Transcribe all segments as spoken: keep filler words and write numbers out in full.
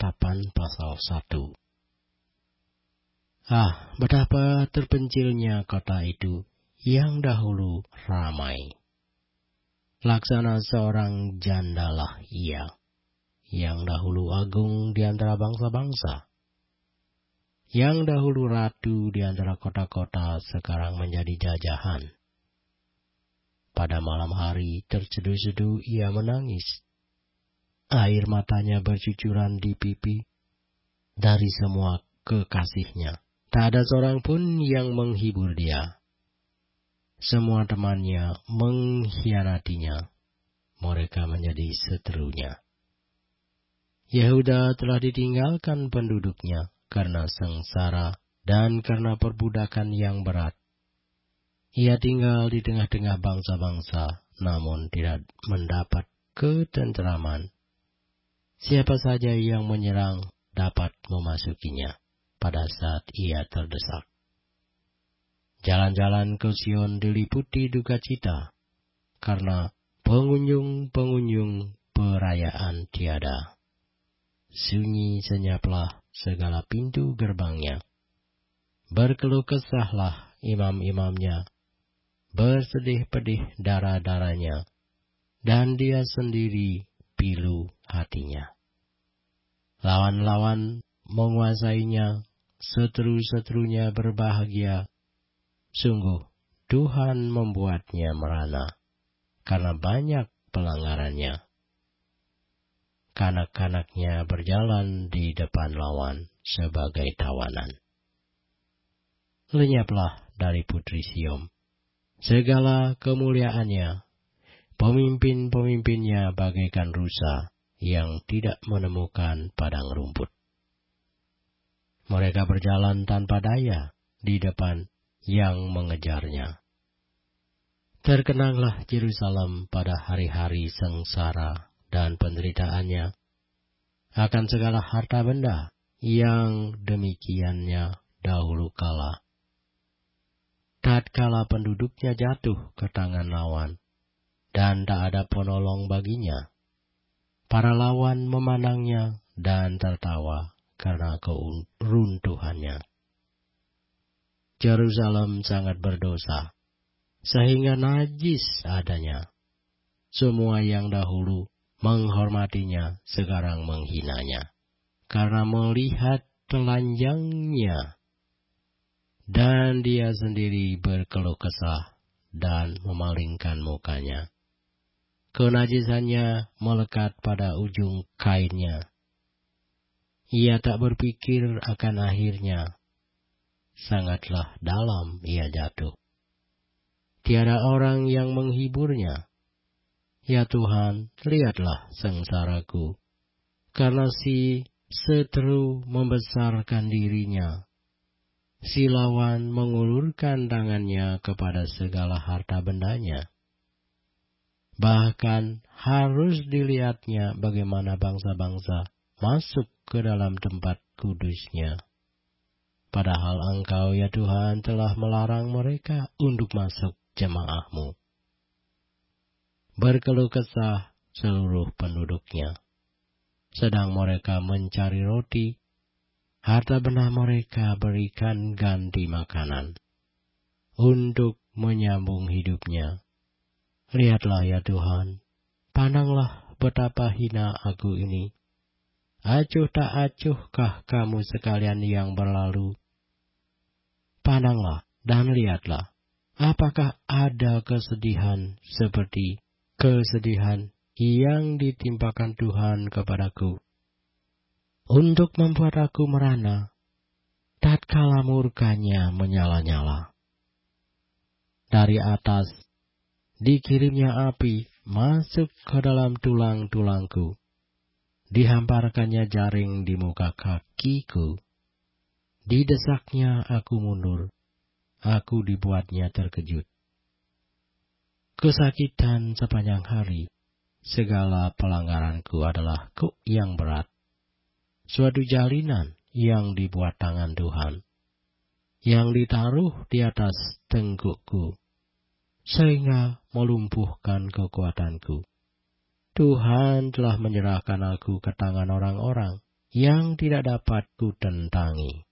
Ketetapan pasal satu. Ah, betapa terpencilnya kota itu yang dahulu ramai. Laksana seorang jandalah ia, yang dahulu agung di antara bangsa-bangsa. Yang dahulu ratu di antara kota-kota sekarang menjadi jajahan. Pada malam hari terseduh-seduh ia menangis. Air matanya bercucuran di pipi dari semua kekasihnya. Tak ada seorang pun yang menghibur dia. Semua temannya mengkhianatinya. Mereka menjadi seterunya. Yehuda telah ditinggalkan penduduknya karena sengsara dan karena perbudakan yang berat. Ia tinggal di tengah-tengah bangsa-bangsa, namun tidak mendapat ketenteraman. Siapa saja yang menyerang dapat memasukinya pada saat ia terdesak. Jalan-jalan ke Sion diliputi duka cita, karena pengunjung-pengunjung perayaan tiada. Sunyi senyaplah segala pintu gerbangnya. Berkeluh kesahlah imam-imamnya. Bersedih-pedih darah-darahnya, dan dia sendiri pilu hatinya. Lawan-lawan menguasainya, seteru-seterunya berbahagia. Sungguh, Tuhan membuatnya merana, karena banyak pelanggarannya. Kanak-kanaknya berjalan di depan lawan sebagai tawanan. Lenyaplah dari putri Sion segala kemuliaannya, pemimpin-pemimpinnya bagaikan rusa yang tidak menemukan padang rumput. Mereka berjalan tanpa daya di depan yang mengejarnya. Terkenanglah Yerusalem pada hari-hari sengsara dan penderitaannya, akan segala harta benda yang demikiannya dahulu kala. Tatkala penduduknya jatuh ke tangan lawan, dan tak ada penolong baginya. Para lawan memandangnya dan tertawa karena keruntuhannya. Yerusalem sangat berdosa, sehingga najis adanya. Semua yang dahulu menghormatinya sekarang menghinanya, karena melihat telanjangnya. Dan dia sendiri berkeluh kesah dan memalingkan mukanya. Kenajisannya melekat pada ujung kainnya. Ia tak berpikir akan akhirnya. Sangatlah dalam ia jatuh. Tiada orang yang menghiburnya. Ya Tuhan, lihatlah sengsaraku, karena si seteru membesarkan dirinya. Si lawan mengulurkan tangannya kepada segala harta bendanya. Bahkan harus dilihatnya bagaimana bangsa-bangsa masuk ke dalam tempat kudusnya. Padahal Engkau ya Tuhan telah melarang mereka untuk masuk jemaah-Mu. Berkeluh kesah seluruh penduduknya, sedang mereka mencari roti. Harta benda mereka berikan ganti makanan untuk menyambung hidupnya. Lihatlah ya Tuhan, pandanglah betapa hina aku ini. Acuh tak acuhkah kamu sekalian yang berlalu? Pandanglah dan lihatlah, apakah ada kesedihan seperti kesedihan yang ditimpakan Tuhan kepadaku, untuk membuat aku merana, tatkala murkanya menyala-nyala. Dari atas, dikirimnya api masuk ke dalam tulang-tulangku. Dihamparkannya jaring di muka kakiku. Didesaknya aku mundur, aku dibuatnya terkejut. Kesakitan sepanjang hari, segala pelanggaranku adalah kuk yang berat. Suatu jalinan yang dibuat tangan Tuhan, yang ditaruh di atas tenggukku, sehingga melumpuhkan kekuatanku. Tuhan telah menyerahkan aku ke tangan orang-orang yang tidak dapat kutentangi.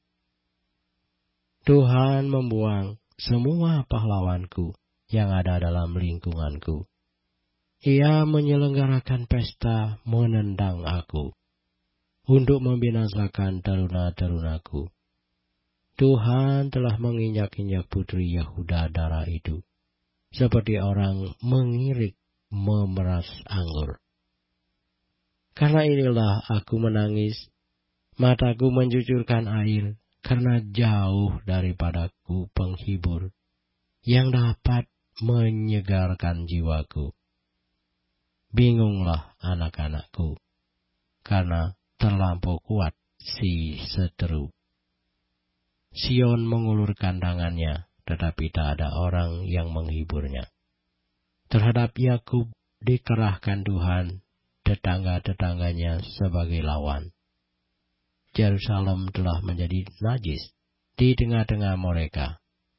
Tuhan membuang semua pahlawanku yang ada dalam lingkunganku. Ia menyelenggarakan pesta menendang aku untuk membinasakan teruna-terunaku. Tuhan telah menginjak-injak putri Yehuda darah itu, seperti orang mengirik memeras anggur. Karena inilah aku menangis, mataku mencucurkan air, karena jauh daripadaku penghibur yang dapat menyegarkan jiwaku. Bingunglah anak-anakku, karena terlampau kuat si seteru. Sion mengulurkan tangannya, tetapi tak ada orang yang menghiburnya. Terhadap Yakub dikerahkan Tuhan, tetangga-tetangganya sebagai lawan. Yerusalem telah menjadi najis di tengah-tengah mereka.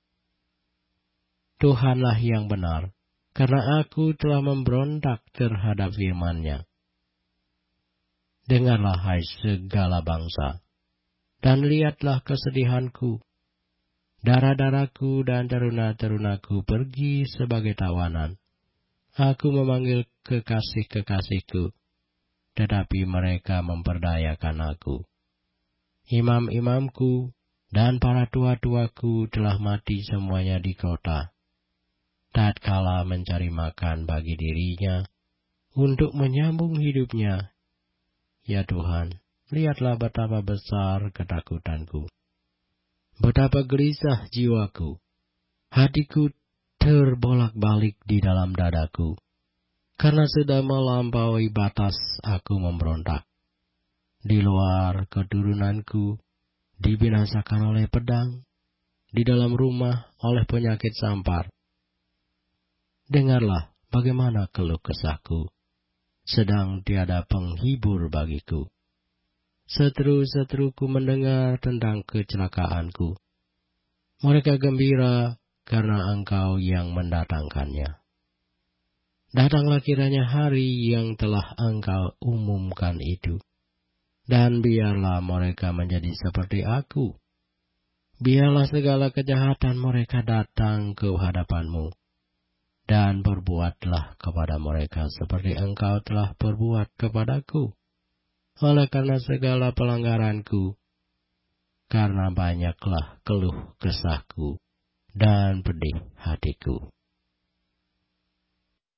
Tuhanlah yang benar, karena aku telah memberontak terhadap firman-Nya. Dengarlah hai segala bangsa, dan lihatlah kesedihanku. Darah-darahku dan teruna-terunaku pergi sebagai tawanan. Aku memanggil kekasih-kekasihku, tetapi mereka memperdayakan aku. Imam-imamku dan para tua-tuaku telah mati semuanya di kota, tatkala mencari makan bagi dirinya untuk menyambung hidupnya. Ya Tuhan, lihatlah betapa besar ketakutanku, betapa gelisah jiwaku. Hatiku terbolak-balik di dalam dadaku, karena sudah melampaui batas aku memberontak. Di luar keturunanku dibinasakan oleh pedang, di dalam rumah oleh penyakit sampar. Dengarlah bagaimana keluh kesahku, sedang tiada penghibur bagiku. Seteru-seteruku mendengar tentang kecelakaanku. Mereka gembira karena Engkau yang mendatangkannya. Datanglah kiranya hari yang telah Engkau umumkan itu, dan biarlah mereka menjadi seperti aku. Biarlah segala kejahatan mereka datang ke hadapan-Mu, dan berbuatlah kepada mereka seperti Engkau telah berbuat kepadaku, oleh karena segala pelanggaranku, karena banyaklah keluh kesahku dan pedih hatiku.